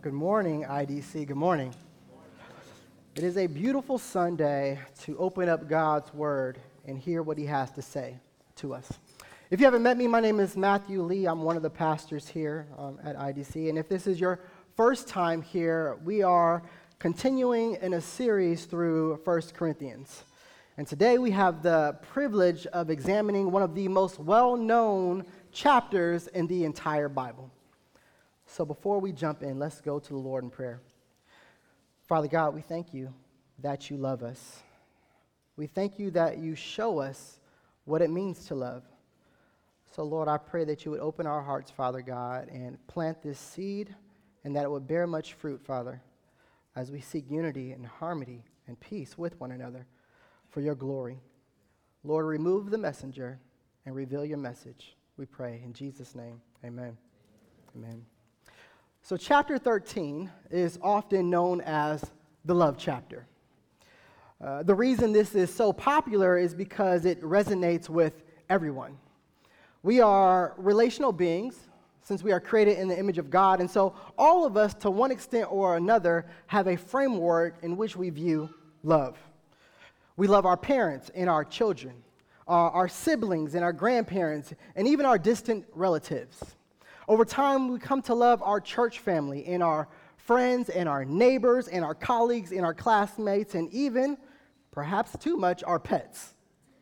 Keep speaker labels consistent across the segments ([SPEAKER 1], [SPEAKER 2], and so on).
[SPEAKER 1] Good morning, IDC. Good morning. It is a beautiful Sunday to open up God's Word and hear what He has to say to us. If you haven't met me, my name is Matthew Lee. I'm one of the pastors here at IDC. And if this is your first time here, we are continuing in a series through 1 Corinthians. And today we have the privilege of examining one of the most well-known chapters in the entire Bible. So before we jump in, let's go to the Lord in prayer. Father God, we thank you that you love us. We thank you that you show us what it means to love. So Lord, I pray that you would open our hearts, Father God, and plant this seed and that it would bear much fruit, Father, as we seek unity and harmony and peace with one another for your glory. Lord, remove the messenger and reveal your message. We pray in Jesus' name. Amen. Amen. So chapter 13 is often known as the love chapter. The reason this is so popular is because it resonates with everyone. We are relational beings since we are created in the image of God, and so all of us, to one extent or another, have a framework in which we view love. We love our parents and our children, our siblings and our grandparents, and even our distant relatives. Over time, we come to love our church family and our friends and our neighbors and our colleagues and our classmates and even, perhaps too much, our pets.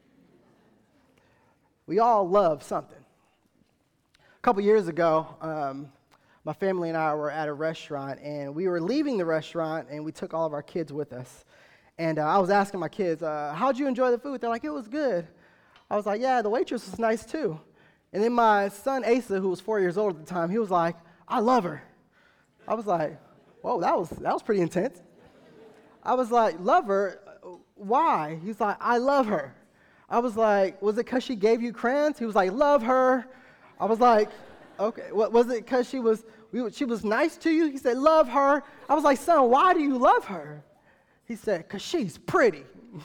[SPEAKER 1] We all love something. A couple years ago, my family and I were at a restaurant, and we were leaving the restaurant, and we took all of our kids with us. And I was asking my kids, how'd you enjoy the food? They're like, it was good. I was like, yeah, the waitress was nice too. And then my son, Asa, who was 4 years old at the time, he was like, I love her. I was like, whoa, that was pretty intense. I was like, love her? Why? He's like, I love her. I was like, was it because she gave you crayons? He was like, love her. I was like, okay. What was it because she was nice to you? He said, love her. I was like, son, why do you love her? He said, because she's pretty.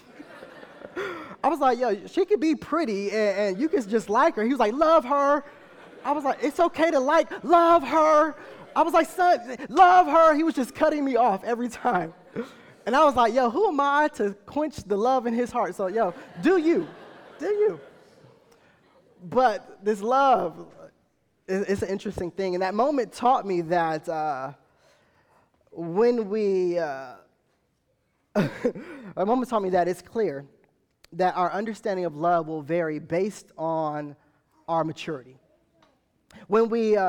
[SPEAKER 1] I was like, yo, she could be pretty and you could just like her. He was like, love her. I was like, it's okay to love her. I was like, son, love her. He was just cutting me off every time. And I was like, yo, who am I to quench the love in his heart? So, yo, do you. But this love is an interesting thing. And that moment taught me that a moment taught me that it's clear that our understanding of love will vary based on our maturity. When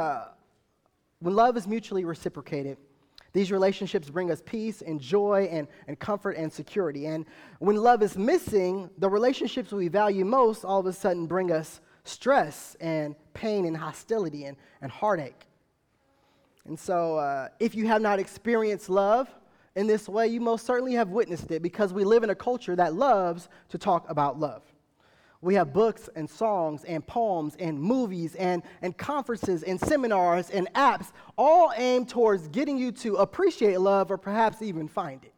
[SPEAKER 1] love is mutually reciprocated, these relationships bring us peace and joy and comfort and security. And when love is missing, the relationships we value most all of a sudden bring us stress and pain and hostility and heartache. And so if you have not experienced love in this way, you most certainly have witnessed it because we live in a culture that loves to talk about love. We have books and songs and poems and movies and conferences and seminars and apps all aimed towards getting you to appreciate love or perhaps even find it.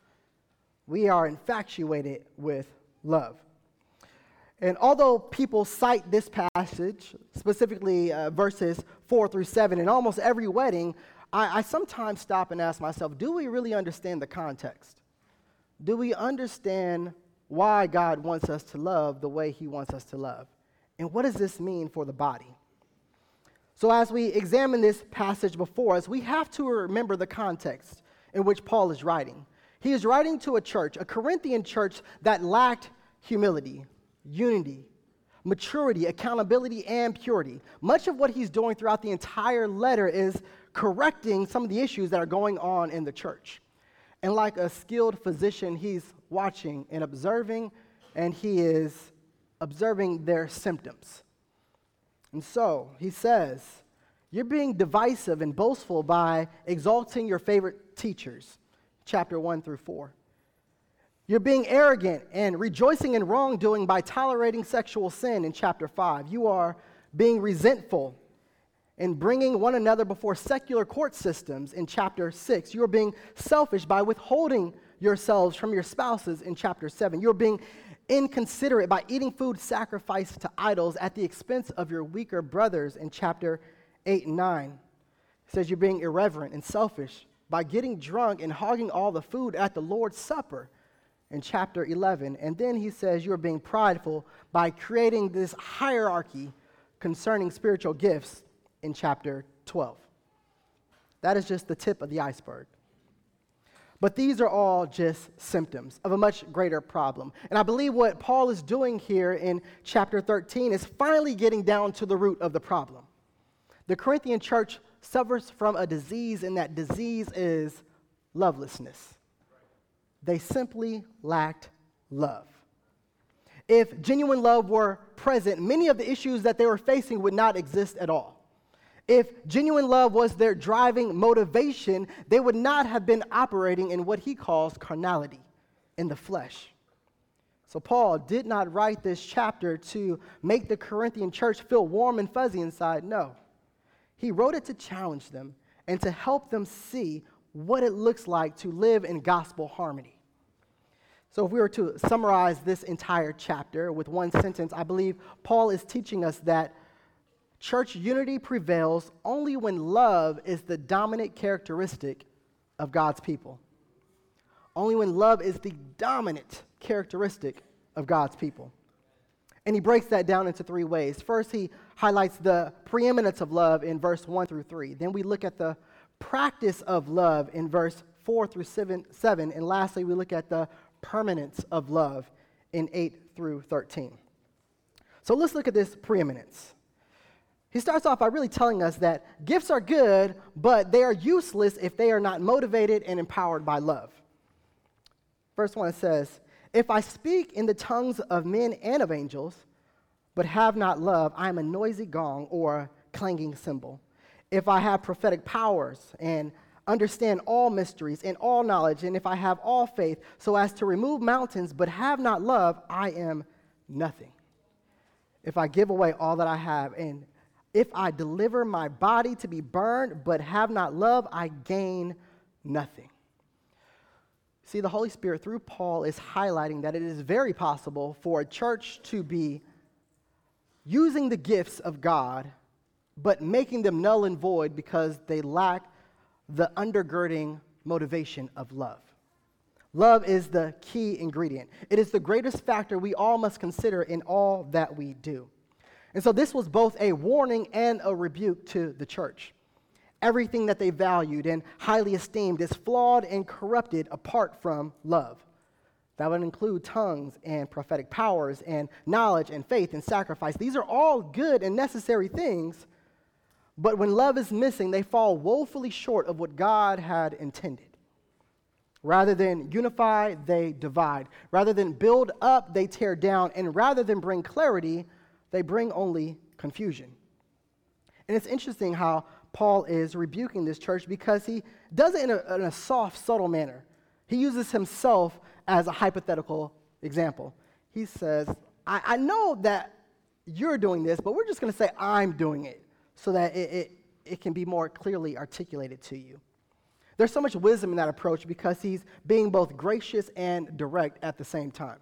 [SPEAKER 1] We are infatuated with love. And although people cite this passage, specifically verses 4 through 7, in almost every wedding, I sometimes stop and ask myself, do we really understand the context? Do we understand why God wants us to love the way He wants us to love? And what does this mean for the body? So as we examine this passage before us, we have to remember the context in which Paul is writing. He is writing to a church, a Corinthian church that lacked humility, unity, maturity, accountability, and purity. Much of what he's doing throughout the entire letter is correcting some of the issues that are going on in the church. And like a skilled physician, he's watching and observing, and he is observing their symptoms. And so he says, you're being divisive and boastful by exalting your favorite teachers, chapter 1 through 4. You're being arrogant and rejoicing in wrongdoing by tolerating sexual sin in chapter 5. You are being resentful and bringing one another before secular court systems in chapter 6. You are being selfish by withholding yourselves from your spouses in chapter 7. You're being inconsiderate by eating food sacrificed to idols at the expense of your weaker brothers in chapter 8 and 9. He says you're being irreverent and selfish by getting drunk and hogging all the food at the Lord's Supper in chapter 11. And then he says you're being prideful by creating this hierarchy concerning spiritual gifts in chapter 12. That is just the tip of the iceberg. But these are all just symptoms of a much greater problem. And I believe what Paul is doing here in chapter 13 is finally getting down to the root of the problem. The Corinthian church suffers from a disease, and that disease is lovelessness. They simply lacked love. If genuine love were present, many of the issues that they were facing would not exist at all. If genuine love was their driving motivation, they would not have been operating in what he calls carnality, in the flesh. So Paul did not write this chapter to make the Corinthian church feel warm and fuzzy inside. No. He wrote it to challenge them and to help them see what it looks like to live in gospel harmony. So if we were to summarize this entire chapter with one sentence, I believe Paul is teaching us that church unity prevails only when love is the dominant characteristic of God's people. Only when love is the dominant characteristic of God's people. And he breaks that down into three ways. First, he highlights the preeminence of love in verse 1 through 3. Then we look at the practice of love in verse 4 through 7. And lastly, we look at the permanence of love in 8 through 13. So let's look at this preeminence. He starts off by really telling us that gifts are good, but they are useless if they are not motivated and empowered by love. Verse 1 says, "If I speak in the tongues of men and of angels, but have not love, I am a noisy gong or clanging cymbal. If I have prophetic powers and understand all mysteries and all knowledge, and if I have all faith so as to remove mountains, but have not love, I am nothing. If I give away all that I have, and if I deliver my body to be burned, but have not love, I gain nothing." See, the Holy Spirit, through Paul, is highlighting that it is very possible for a church to be using the gifts of God, but making them null and void because they lack the undergirding motivation of love. Love is the key ingredient. It is the greatest factor we all must consider in all that we do. And so this was both a warning and a rebuke to the church. Everything that they valued and highly esteemed is flawed and corrupted apart from love. That would include tongues and prophetic powers and knowledge and faith and sacrifice. These are all good and necessary things, but when love is missing, they fall woefully short of what God had intended. Rather than unify, they divide. Rather than build up, they tear down. And rather than bring clarity, they bring only confusion. And it's interesting how Paul is rebuking this church because he does it in a soft, subtle manner. He uses himself as a hypothetical example. He says, I know that you're doing this, but we're just going to say I'm doing it so that it can be more clearly articulated to you. There's so much wisdom in that approach because he's being both gracious and direct at the same time.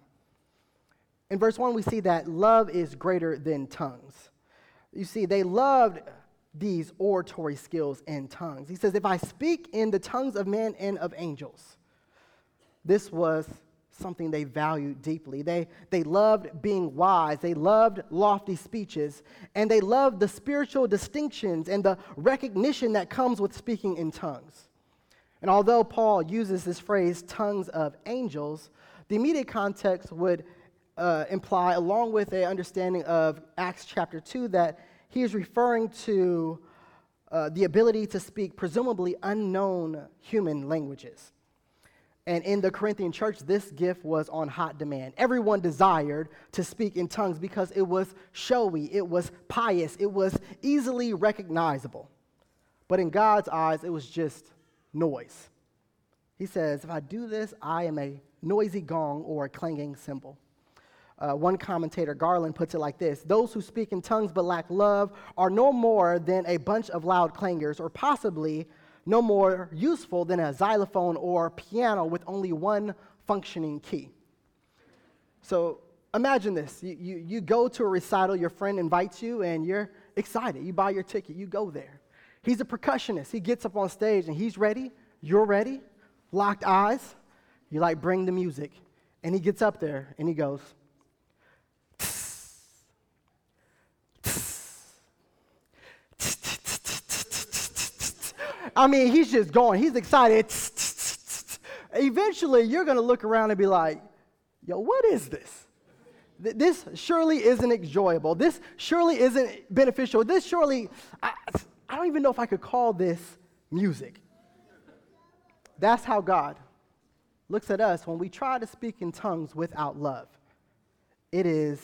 [SPEAKER 1] In verse 1, we see that love is greater than tongues. You see, they loved these oratory skills and tongues. He says, if I speak in the tongues of men and of angels, this was something they valued deeply. They loved being wise. They loved lofty speeches. And they loved the spiritual distinctions and the recognition that comes with speaking in tongues. And although Paul uses this phrase, tongues of angels, the immediate context would imply, along with an understanding of Acts chapter 2, that he is referring to the ability to speak presumably unknown human languages. And in the Corinthian church, this gift was on hot demand. Everyone desired to speak in tongues because it was showy, it was pious, it was easily recognizable. But in God's eyes, it was just noise. He says, if I do this, I am a noisy gong or a clanging cymbal. One commentator, Garland, puts it like this: those who speak in tongues but lack love are no more than a bunch of loud clangers, or possibly no more useful than a xylophone or piano with only one functioning key. So imagine this. You go to a recital, your friend invites you, and you're excited. You buy your ticket, you go there. He's a percussionist. He gets up on stage and he's ready. You're ready. Locked eyes. You're like, bring the music. And he gets up there and he goes, I mean, he's just going. He's excited. Eventually, you're going to look around and be like, yo, what is this? This surely isn't enjoyable. This surely isn't beneficial. This surely, I don't even know if I could call this music. That's how God looks at us when we try to speak in tongues without love. It is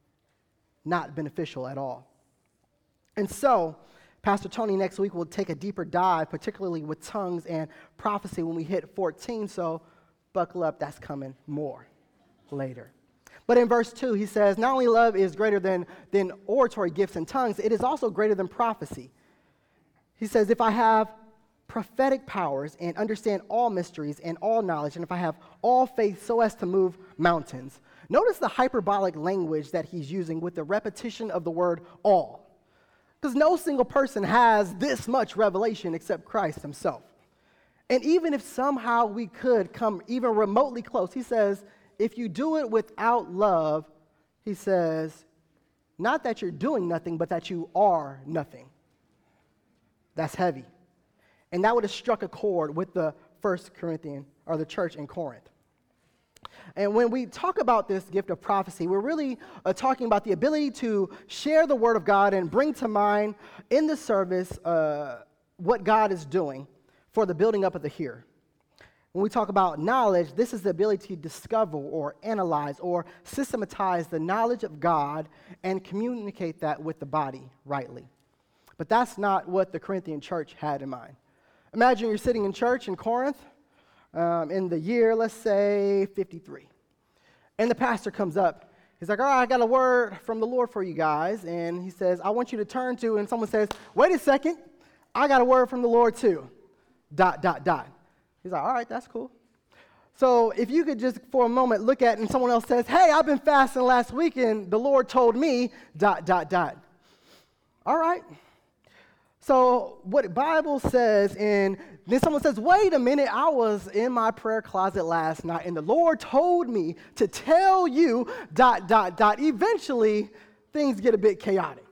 [SPEAKER 1] not beneficial at all. And so, Pastor Tony next week will take a deeper dive, particularly with tongues and prophecy when we hit 14, so buckle up, that's coming more later. But in verse 2, he says, not only love is greater than oratory gifts and tongues, it is also greater than prophecy. He says, if I have prophetic powers and understand all mysteries and all knowledge, and if I have all faith so as to move mountains. Notice the hyperbolic language that he's using with the repetition of the word all. Because no single person has this much revelation except Christ himself. And even if somehow we could come even remotely close, he says, if you do it without love, he says, not that you're doing nothing, but that you are nothing. That's heavy. And that would have struck a chord with the First Corinthian, or the church in Corinth. And when we talk about this gift of prophecy, we're really talking about the ability to share the word of God and bring to mind in the service what God is doing for the building up of the hearer. When we talk about knowledge, this is the ability to discover or analyze or systematize the knowledge of God and communicate that with the body rightly. But that's not what the Corinthian church had in mind. Imagine you're sitting in church in Corinth in the year, let's say, 53. And the pastor comes up. He's like, all right, I got a word from the Lord for you guys. And he says, I want you to turn to, and someone says, wait a second, I got a word from the Lord too. ... He's like, all right, that's cool. So if you could just for a moment look at, and someone else says, hey, I've been fasting last week, and the Lord told me ... All right. So what the Bible says, and then someone says, wait a minute, I was in my prayer closet last night, and the Lord told me to tell you ... Eventually, things get a bit chaotic.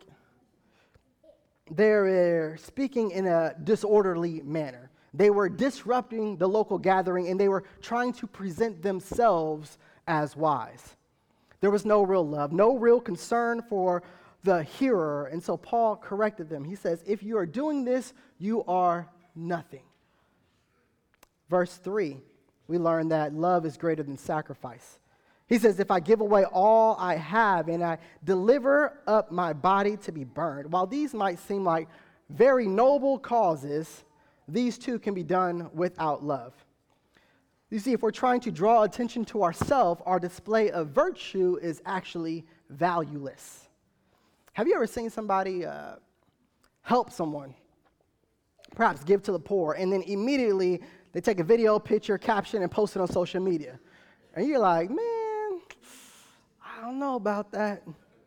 [SPEAKER 1] They're speaking in a disorderly manner. They were disrupting the local gathering, and they were trying to present themselves as wise. There was no real love, no real concern for the hearer, and so Paul corrected them. He says, if you are doing this, you are nothing. Verse 3, we learn that love is greater than sacrifice. He says, if I give away all I have and I deliver up my body to be burned, while these might seem like very noble causes, these two can be done without love. You see, if we're trying to draw attention to ourselves, our display of virtue is actually valueless. Have you ever seen somebody help someone, perhaps give to the poor, and then immediately they take a video, picture, caption, and post it on social media? And you're like, man, I don't know about that.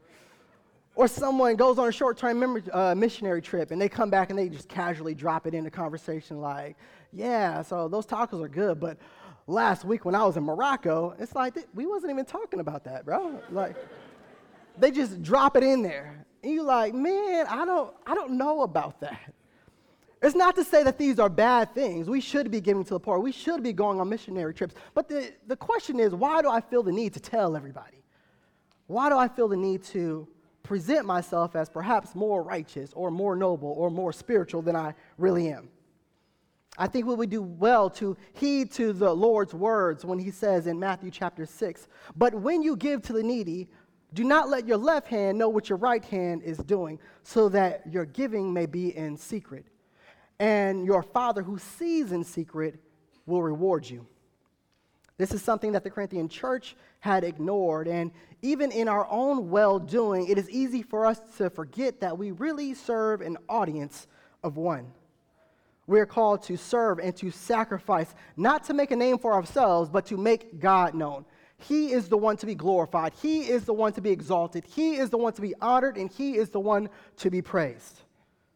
[SPEAKER 1] Or someone goes on a short-term missionary trip, and they come back and they just casually drop it in the conversation like, yeah, so those tacos are good, but last week when I was in Morocco, it's like, we wasn't even talking about that, bro. Like, they just drop it in there. And you're like, man, I don't know about that. It's not to say that these are bad things. We should be giving to the poor. We should be going on missionary trips. But the question is, why do I feel the need to tell everybody? Why do I feel the need to present myself as perhaps more righteous or more noble or more spiritual than I really am? I think we would do well to heed to the Lord's words when he says in Matthew chapter 6, but when you give to the needy, do not let your left hand know what your right hand is doing, so that your giving may be in secret. And your Father who sees in secret will reward you. This is something that the Corinthian church had ignored. And even in our own well-doing, it is easy for us to forget that we really serve an audience of one. We are called to serve and to sacrifice, not to make a name for ourselves, but to make God known. He is the one to be glorified. He is the one to be exalted. He is the one to be honored, and he is the one to be praised.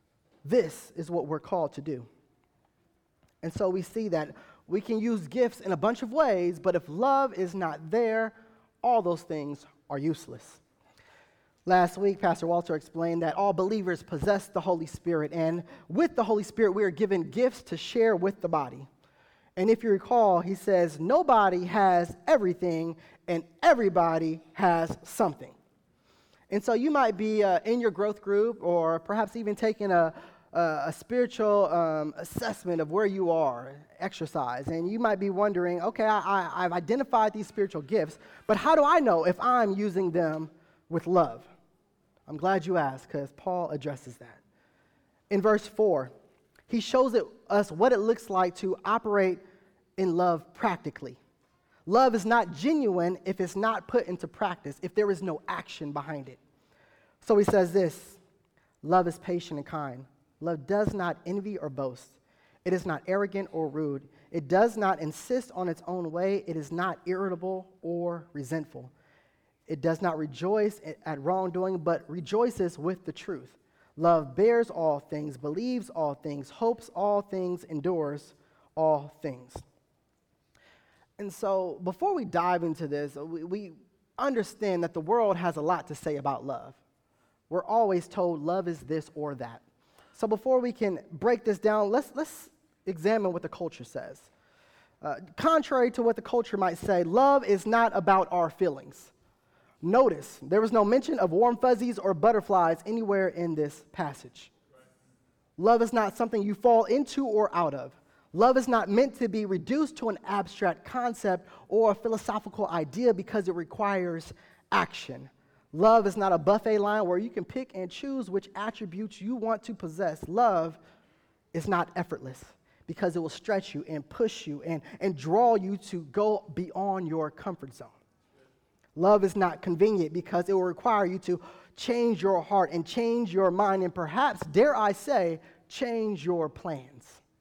[SPEAKER 1] this is what we're called to do. And so we see that we can use gifts in a bunch of ways, but if love is not there, all those things are useless. Last week, Pastor Walter explained that all believers possess the Holy Spirit, and with the Holy Spirit, we are given gifts to share with the body. And if you recall, he says, nobody has everything, and everybody has something. And so you might be in your growth group, or perhaps even taking a spiritual assessment of where you are, exercise, and you might be wondering, okay, I've identified these spiritual gifts, but how do I know if I'm using them with love? I'm glad you asked, because Paul addresses that. In verse 4, he shows us what it looks like to operate in love practically. Love is not genuine if it's not put into practice, if there is no action behind it. So he says this, love is patient and kind. Love does not envy or boast. It is not arrogant or rude. It does not insist on its own way. It is not irritable or resentful. It does not rejoice at wrongdoing, but rejoices with the truth. Love bears all things, believes all things, hopes all things, endures all things. And so before we dive into this, we understand that the world has a lot to say about love. We're always told love is this or that. So before we can break this down, let's examine what the culture says. Contrary to what the culture might say, love is not about our feelings. Notice, there was no mention of warm fuzzies or butterflies anywhere in this passage. Love is not something you fall into or out of. Love is not meant to be reduced to an abstract concept or a philosophical idea because it requires action. Love is not a buffet line where you can pick and choose which attributes you want to possess. Love is not effortless because it will stretch you and push you and draw you to go beyond your comfort zone. Love is not convenient because it will require you to change your heart and change your mind and perhaps, dare I say, change your plans.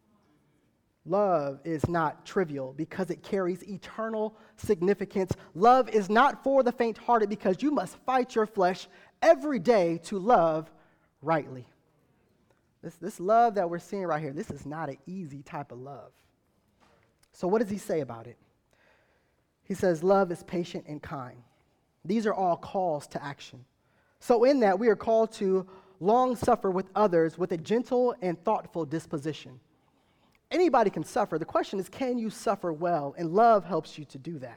[SPEAKER 1] Love is not trivial because it carries eternal significance. Love is not for the faint-hearted because you must fight your flesh every day to love rightly. This love that we're seeing right here, this is not an easy type of love. So what does he say about it? He says, love is patient and kind. These are all calls to action. So in that, we are called to long suffer with others with a gentle and thoughtful disposition. Anybody can suffer. The question is, can you suffer well? And love helps you to do that.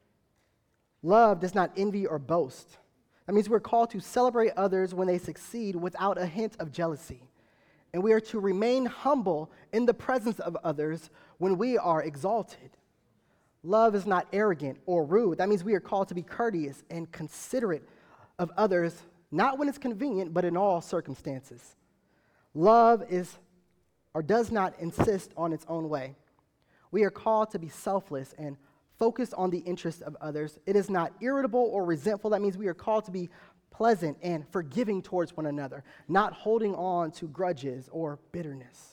[SPEAKER 1] Love does not envy or boast. That means we're called to celebrate others when they succeed without a hint of jealousy. And we are to remain humble in the presence of others when we are exalted. Love is not arrogant or rude. That means we are called to be courteous and considerate of others, not when it's convenient, but in all circumstances. Love does not insist on its own way. We are called to be selfless and focused on the interests of others. It is not irritable or resentful. That means we are called to be pleasant and forgiving towards one another, not holding on to grudges or bitterness.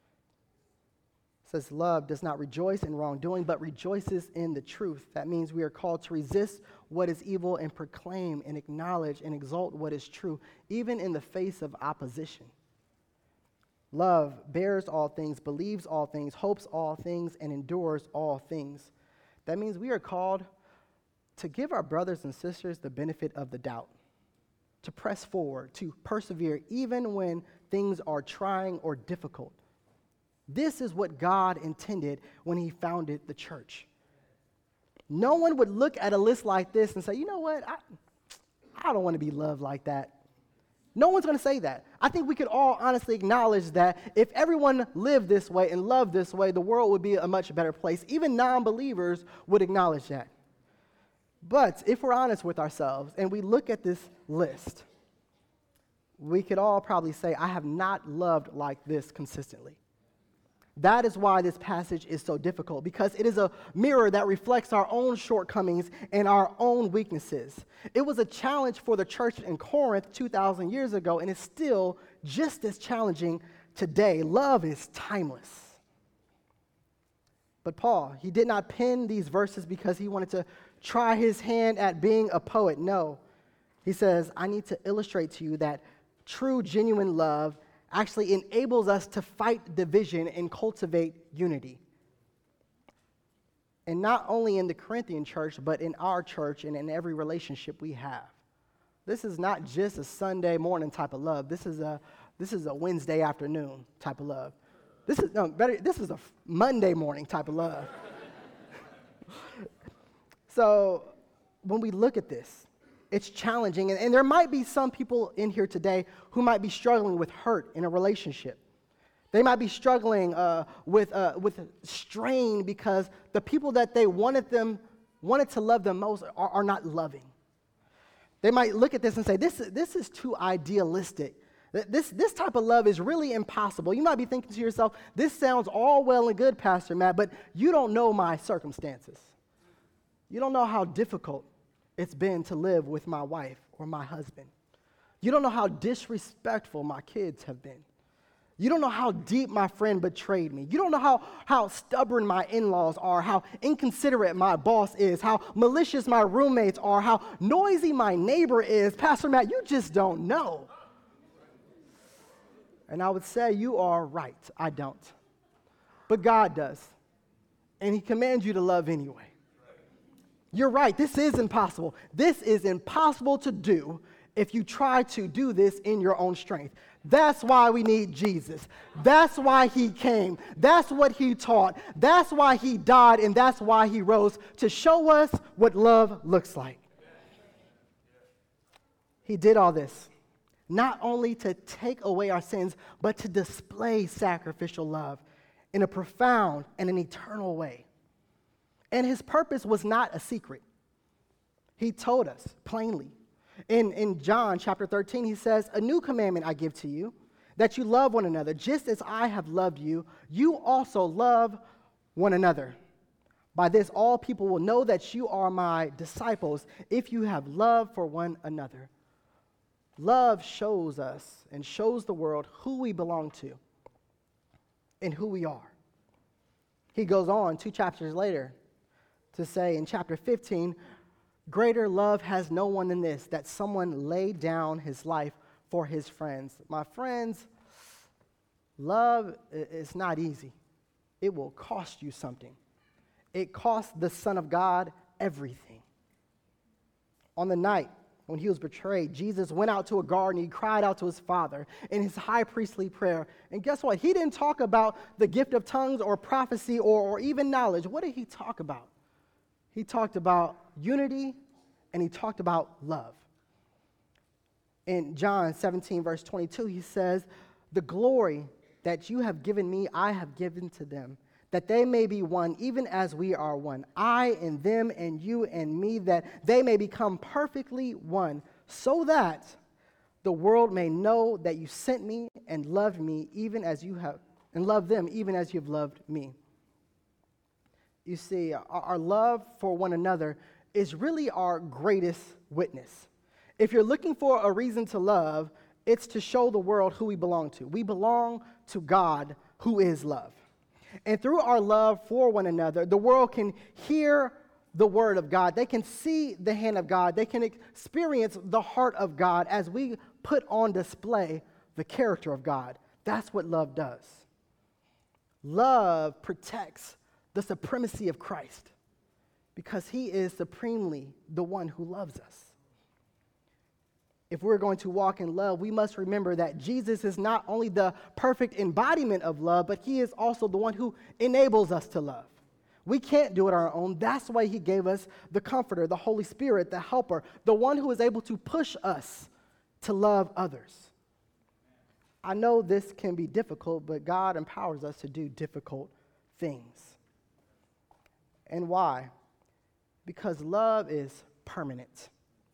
[SPEAKER 1] It says love does not rejoice in wrongdoing, but rejoices in the truth. That means we are called to resist what is evil and proclaim and acknowledge and exalt what is true, even in the face of opposition. Love bears all things, believes all things, hopes all things, and endures all things. That means we are called to give our brothers and sisters the benefit of the doubt, to press forward, to persevere, even when things are trying or difficult. This is what God intended when he founded the church. No one would look at a list like this and say, you know what, I don't want to be loved like that. No one's going to say that. I think we could all honestly acknowledge that if everyone lived this way and loved this way, the world would be a much better place. Even non-believers would acknowledge that. But if we're honest with ourselves and we look at this list, we could all probably say, I have not loved like this consistently. That is why this passage is so difficult, because it is a mirror that reflects our own shortcomings and our own weaknesses. It was a challenge for the church in Corinth 2,000 years ago, and it's still just as challenging today. Love is timeless. But Paul, he did not pen these verses because he wanted to try his hand at being a poet. No. He says, I need to illustrate to you that true, genuine love actually enables us to fight division and cultivate unity. And not only in the Corinthian church, but in our church and in every relationship we have. This is not just a Sunday morning type of love. This is a Wednesday afternoon type of love. This is a Monday morning type of love. So when we look at this, it's challenging. And there might be some people in here today who might be struggling with hurt in a relationship. They might be struggling with strain because the people that they wanted to love them most are not loving. They might look at this and say, this is too idealistic. This type of love is really impossible. You might be thinking to yourself, this sounds all well and good, Pastor Matt, but you don't know my circumstances. You don't know how difficult it's been to live with my wife or my husband. You don't know how disrespectful my kids have been. You don't know how deep my friend betrayed me. You don't know how stubborn my in-laws are, how inconsiderate my boss is, how malicious my roommates are, how noisy my neighbor is. Pastor Matt, you just don't know. And I would say you are right. I don't. But God does. And he commands you to love anyway. You're right. This is impossible. This is impossible to do if you try to do this in your own strength. That's why we need Jesus. That's why he came. That's what he taught. That's why he died, and that's why he rose, to show us what love looks like. He did all this, not only to take away our sins, but to display sacrificial love in a profound and an eternal way. And his purpose was not a secret. He told us plainly. In John chapter 13, he says, "A new commandment I give to you, that you love one another. Just as I have loved you, you also love one another. By this, all people will know that you are my disciples, if you have love for one another." Love shows us and shows the world who we belong to and who we are. He goes on 2 chapters later to say in chapter 15, "Greater love has no one than this, that someone laid down his life for his friends." My friends, love is not easy. It will cost you something. It cost the Son of God everything. On the night when he was betrayed, Jesus went out to a garden. He cried out to his Father in his high priestly prayer. And guess what? He didn't talk about the gift of tongues or prophecy or even knowledge. What did he talk about? He talked about unity, and he talked about love. In John 17, verse 22, he says, "The glory that you have given me, I have given to them, that they may be one, even as we are one. I and them and you and me, that they may become perfectly one, so that the world may know that you sent me and loved me even as you have, and loved them even as you have loved me." You see, our love for one another is really our greatest witness. If you're looking for a reason to love, it's to show the world who we belong to. We belong to God, who is love. And through our love for one another, the world can hear the word of God. They can see the hand of God. They can experience the heart of God as we put on display the character of God. That's what love does. Love protects the supremacy of Christ because he is supremely the one who loves us. If we're going to walk in love, we must remember that Jesus is not only the perfect embodiment of love, but he is also the one who enables us to love. We can't do it on our own. That's why he gave us the Comforter, the Holy Spirit, the Helper, the one who is able to push us to love others. I know this can be difficult, but God empowers us to do difficult things. And why? Because love is permanent.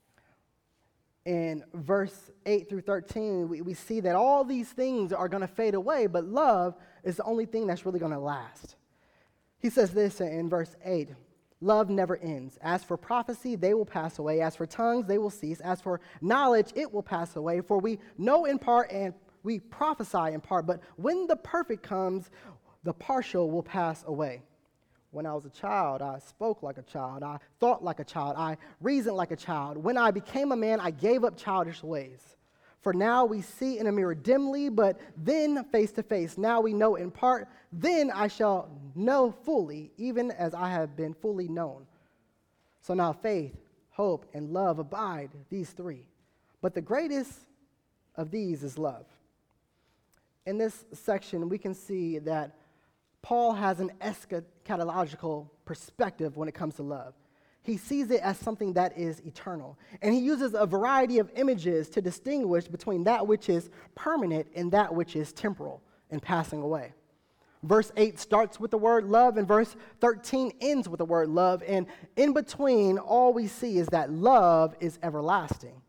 [SPEAKER 1] In verse 8 through 13, we see that all these things are going to fade away, but love is the only thing that's really going to last. He says this in verse 8, "Love never ends. As for prophecy, they will pass away. As for tongues, they will cease. As for knowledge, it will pass away. For we know in part and we prophesy in part. But when the perfect comes, the partial will pass away. When I was a child, I spoke like a child. I thought like a child. I reasoned like a child. When I became a man, I gave up childish ways. For now we see in a mirror dimly, but then face to face. Now we know in part, then I shall know fully, even as I have been fully known. So now faith, hope, and love abide, these three. But the greatest of these is love. In this section, we can see that Paul has an eschatological perspective when it comes to love. He sees it as something that is eternal. And he uses a variety of images to distinguish between that which is permanent and that which is temporal and passing away. Verse 8 starts with the word love, and verse 13 ends with the word love. And in between, all we see is that love is everlasting.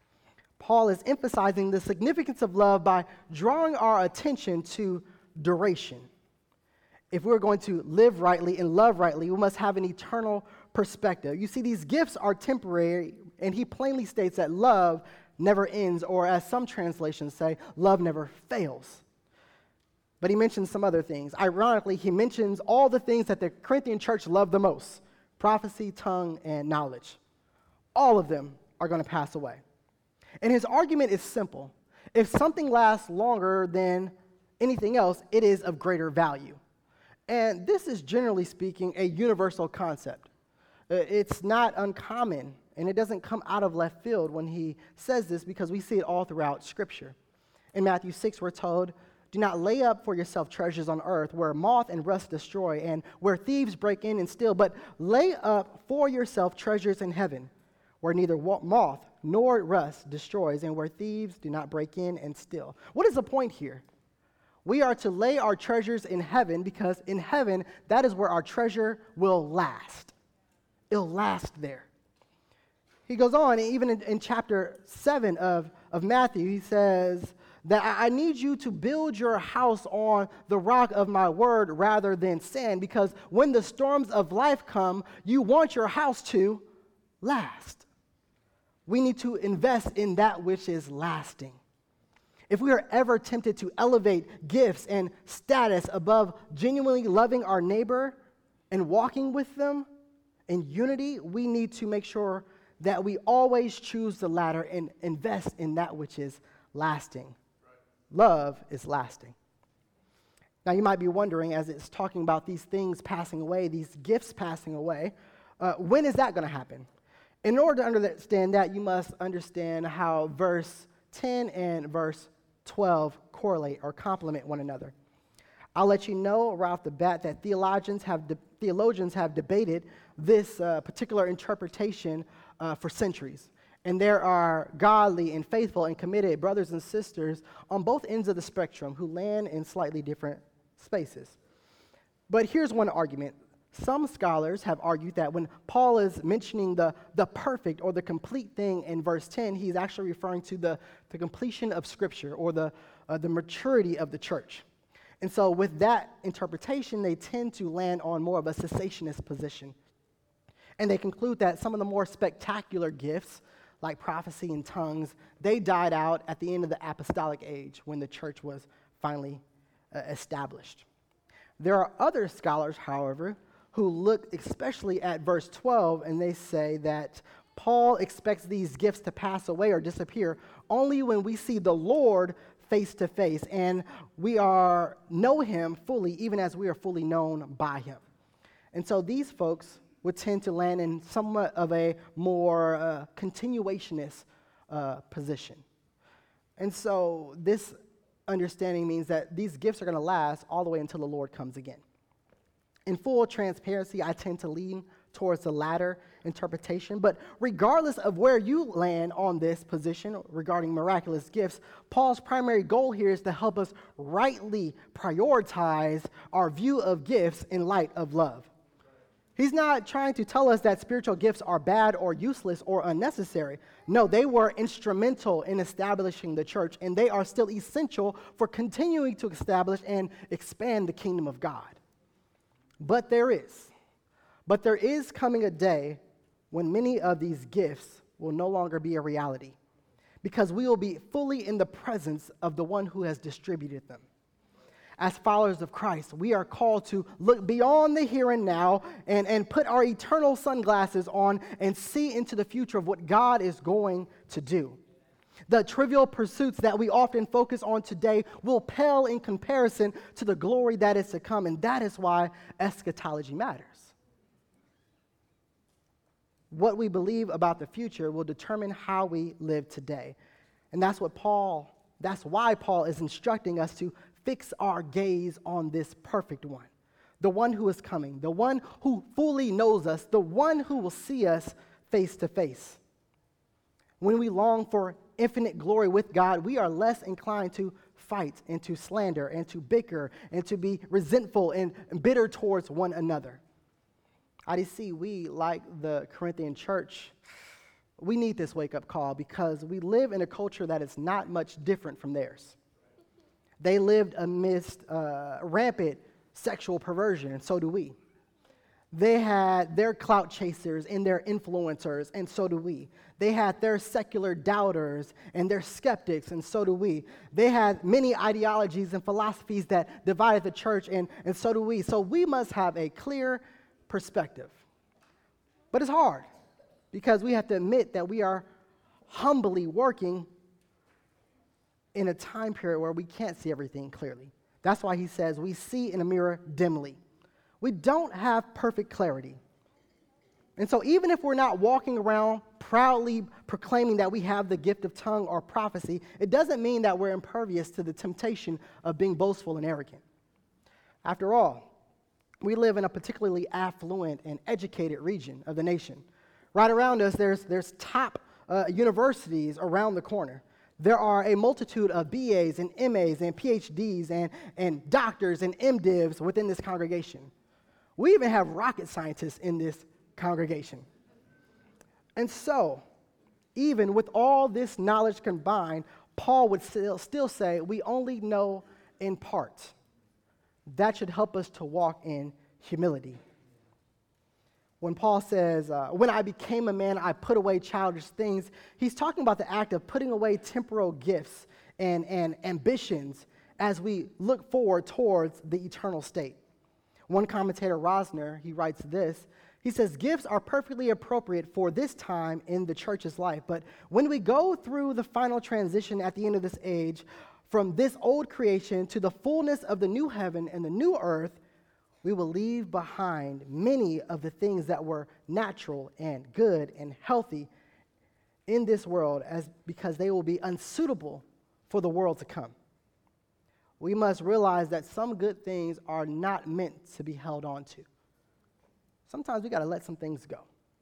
[SPEAKER 1] Paul is emphasizing the significance of love by drawing our attention to duration. If we're going to live rightly and love rightly, we must have an eternal perspective. You see, these gifts are temporary, and he plainly states that love never ends, or as some translations say, love never fails. But he mentions some other things. Ironically, he mentions all the things that the Corinthian church loved the most: prophecy, tongue, and knowledge. All of them are going to pass away. And his argument is simple. If something lasts longer than anything else, it is of greater value. And this is, generally speaking, a universal concept. It's not uncommon, and it doesn't come out of left field when he says this, because we see it all throughout Scripture. In Matthew 6, we're told, "Do not lay up for yourself treasures on earth, where moth and rust destroy, and where thieves break in and steal, but lay up for yourself treasures in heaven, where neither moth nor rust destroys, and where thieves do not break in and steal." What is the point here? We are to lay our treasures in heaven, because in heaven, that is where our treasure will last. It'll last there. He goes on, even in chapter 7 of Matthew, he says that I need you to build your house on the rock of my word rather than sand, because when the storms of life come, you want your house to last. We need to invest in that which is lasting. If we are ever tempted to elevate gifts and status above genuinely loving our neighbor and walking with them in unity, we need to make sure that we always choose the latter and invest in that which is lasting. Right. Love is lasting. Now, you might be wondering, as it's talking about these things passing away, these gifts passing away, when is that going to happen? In order to understand that, you must understand how verse 10 and verse 12 correlate or complement one another. I'll let you know right off the bat that theologians have debated this particular interpretation for centuries. And there are godly and faithful and committed brothers and sisters on both ends of the spectrum who land in slightly different spaces. But here's one argument. Some scholars have argued that when Paul is mentioning the perfect or the complete thing in verse 10, he's actually referring to the completion of Scripture, or the maturity of the church. And so with that interpretation, they tend to land on more of a cessationist position. And they conclude that some of the more spectacular gifts, like prophecy and tongues, they died out at the end of the apostolic age when the church was finally established. There are other scholars, however, who look especially at verse 12, and they say that Paul expects these gifts to pass away or disappear only when we see the Lord face to face, and we know him fully, even as we are fully known by him. And so these folks would tend to land in somewhat of a more continuationist position. And so this understanding means that these gifts are going to last all the way until the Lord comes again. In full transparency, I tend to lean towards the latter interpretation, but regardless of where you land on this position regarding miraculous gifts, Paul's primary goal here is to help us rightly prioritize our view of gifts in light of love. He's not trying to tell us that spiritual gifts are bad or useless or unnecessary. No, they were instrumental in establishing the church, and they are still essential for continuing to establish and expand the kingdom of God. But there is coming a day when many of these gifts will no longer be a reality, because we will be fully in the presence of the one who has distributed them. As followers of Christ, we are called to look beyond the here and now and put our eternal sunglasses on and see into the future of what God is going to do. The trivial pursuits that we often focus on today will pale in comparison to the glory that is to come, and that is why eschatology matters. What we believe about the future will determine how we live today. And that's why Paul is instructing us to fix our gaze on this perfect one, the one who is coming, the one who fully knows us, the one who will see us face to face. When we long for infinite glory with God, we are less inclined to fight and to slander and to bicker and to be resentful and bitter towards one another. IDC, we, like the Corinthian church, we need this wake-up call because we live in a culture that is not much different from theirs. They lived amidst rampant sexual perversion, and so do we. They had their clout chasers and their influencers, and so do we. They had their secular doubters and their skeptics, and so do we. They had many ideologies and philosophies that divided the church, and so do we. So we must have a clear perspective. But it's hard because we have to admit that we are humbly working in a time period where we can't see everything clearly. That's why he says we see in a mirror dimly. We don't have perfect clarity. And so even if we're not walking around proudly proclaiming that we have the gift of tongue or prophecy, it doesn't mean that we're impervious to the temptation of being boastful and arrogant. After all, we live in a particularly affluent and educated region of the nation. Right around us, there's top universities around the corner. There are a multitude of BAs and MAs and PhDs and doctors and MDivs within this congregation. We even have rocket scientists in this congregation. And so, even with all this knowledge combined, Paul would still say, we only know in part. That should help us to walk in humility. When Paul says, when I became a man, I put away childish things, he's talking about the act of putting away temporal gifts and ambitions as we look forward towards the eternal state. One commentator, Rosner, he writes this. He says, gifts are perfectly appropriate for this time in the church's life, but when we go through the final transition at the end of this age, from this old creation to the fullness of the new heaven and the new earth, we will leave behind many of the things that were natural and good and healthy in this world because they will be unsuitable for the world to come. We must realize that some good things are not meant to be held on to. Sometimes we got to let some things go.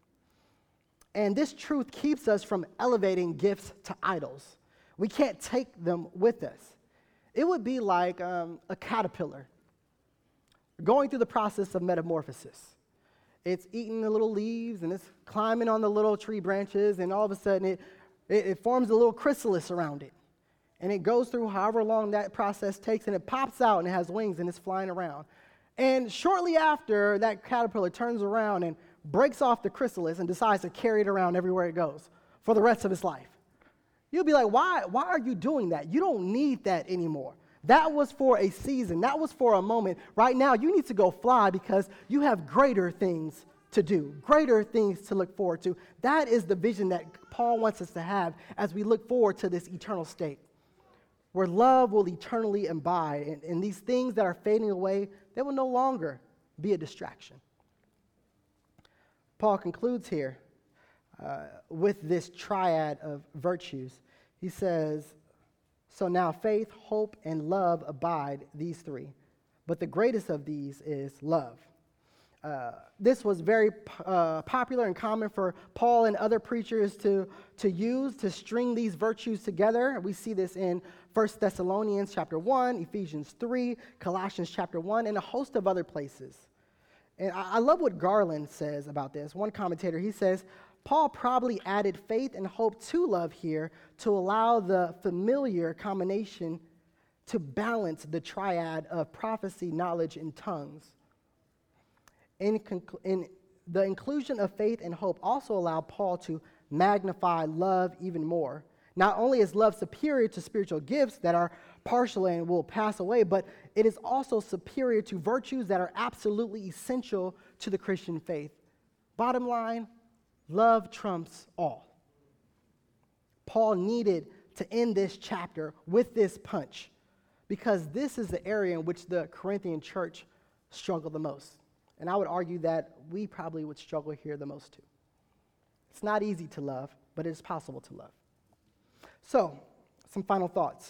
[SPEAKER 1] And this truth keeps us from elevating gifts to idols. We can't take them with us. It would be like a caterpillar going through the process of metamorphosis. It's eating the little leaves and it's climbing on the little tree branches, and all of a sudden it forms a little chrysalis around it. And it goes through however long that process takes, and it pops out and it has wings and it's flying around. And shortly after, that caterpillar turns around and breaks off the chrysalis and decides to carry it around everywhere it goes for the rest of its life. You'll be like, why are you doing that? You don't need that anymore. That was for a season. That was for a moment. Right now, you need to go fly because you have greater things to do, greater things to look forward to. That is the vision that Paul wants us to have as we look forward to this eternal state, where love will eternally abide, and these things that are fading away, they will no longer be a distraction. Paul concludes here with this triad of virtues. He says, so now faith, hope, and love abide, these three. But the greatest of these is love. This was very popular and common for Paul and other preachers to use to string these virtues together. We see this in 1 Thessalonians chapter 1, Ephesians 3, Colossians chapter 1, and a host of other places. And I love what Garland says about this. One commentator, he says, Paul probably added faith and hope to love here to allow the familiar combination to balance the triad of prophecy, knowledge, and tongues. In the inclusion of faith and hope also allowed Paul to magnify love even more. Not only is love superior to spiritual gifts that are partial and will pass away, but it is also superior to virtues that are absolutely essential to the Christian faith. Bottom line, love trumps all. Paul needed to end this chapter with this punch, because this is the area in which the Corinthian church struggled the most. And I would argue that we probably would struggle here the most too. It's not easy to love, but it is possible to love. So, some final thoughts.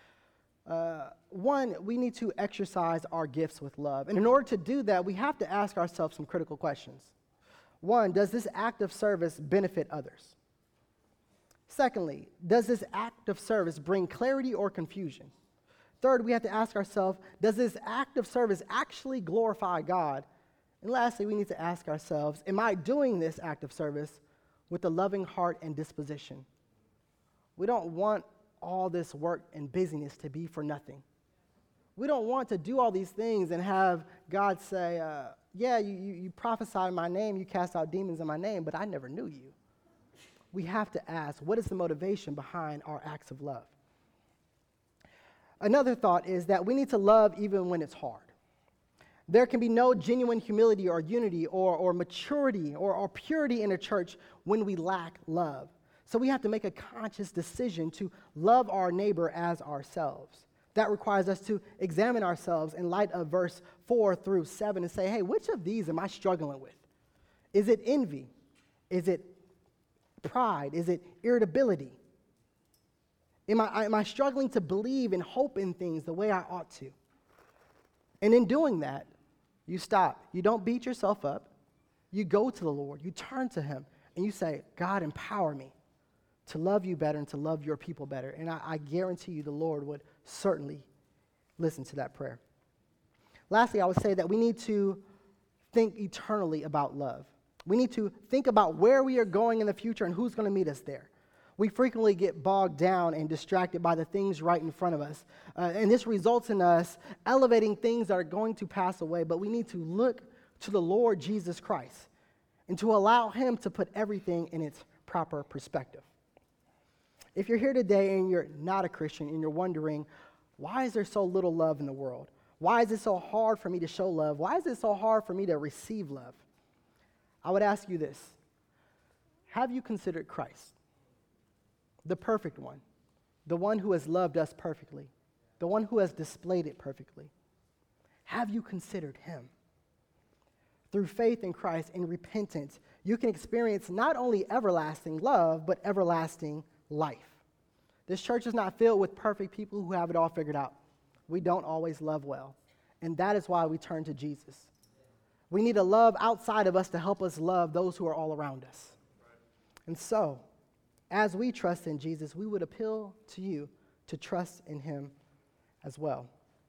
[SPEAKER 1] One, we need to exercise our gifts with love. And in order to do that, we have to ask ourselves some critical questions. One, does this act of service benefit others? Secondly, does this act of service bring clarity or confusion? Third, we have to ask ourselves, does this act of service actually glorify God? And lastly, we need to ask ourselves, am I doing this act of service with a loving heart and disposition? We don't want all this work and busyness to be for nothing. We don't want to do all these things and have God say, you prophesied in my name, you cast out demons in my name, but I never knew you. We have to ask, what is the motivation behind our acts of love? Another thought is that we need to love even when it's hard. There can be no genuine humility or unity or maturity or purity in a church when we lack love. So we have to make a conscious decision to love our neighbor as ourselves. That requires us to examine ourselves in light of verse 4 through 7 and say, hey, which of these am I struggling with? Is it envy? Is it pride? Is it irritability? Am I struggling to believe and hope in things the way I ought to? And in doing that, you stop. You don't beat yourself up. You go to the Lord. You turn to him, and you say, God, empower me to love you better and to love your people better. And I guarantee you the Lord would certainly listen to that prayer. Lastly, I would say that we need to think eternally about love. We need to think about where we are going in the future and who's going to meet us there. We frequently get bogged down and distracted by the things right in front of us. And this results in us elevating things that are going to pass away. But we need to look to the Lord Jesus Christ and to allow him to put everything in its proper perspective. If you're here today and you're not a Christian and you're wondering, why is there so little love in the world? Why is it so hard for me to show love? Why is it so hard for me to receive love? I would ask you this. Have you considered Christ? The perfect one, the one who has loved us perfectly, the one who has displayed it perfectly. Have you considered him? Through faith in Christ and repentance, you can experience not only everlasting love, but everlasting life. This church is not filled with perfect people who have it all figured out. We don't always love well, and that is why we turn to Jesus. We need a love outside of us to help us love those who are all around us. And so, as we trust in Jesus, we would appeal to you to trust in him as well.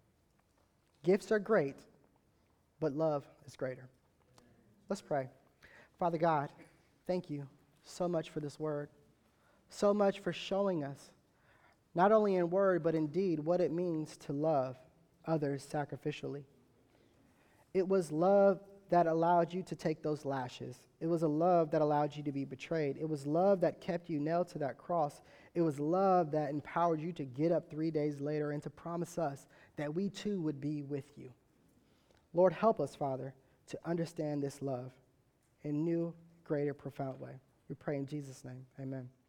[SPEAKER 1] Gifts are great, but love is greater. Let's pray. Father God, thank you so much for this word, so much for showing us, not only in word, but in deed, what it means to love others sacrificially. It was love that allowed you to take those lashes. It was a love that allowed you to be betrayed. It was love that kept you nailed to that cross. It was love that empowered you to get up 3 days later and to promise us that we too would be with you. Lord, help us, Father, to understand this love in new, greater, profound way. We pray in Jesus' name. Amen.